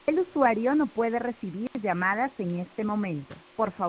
El usuario no puede recibir llamadas en este momento. Por favor,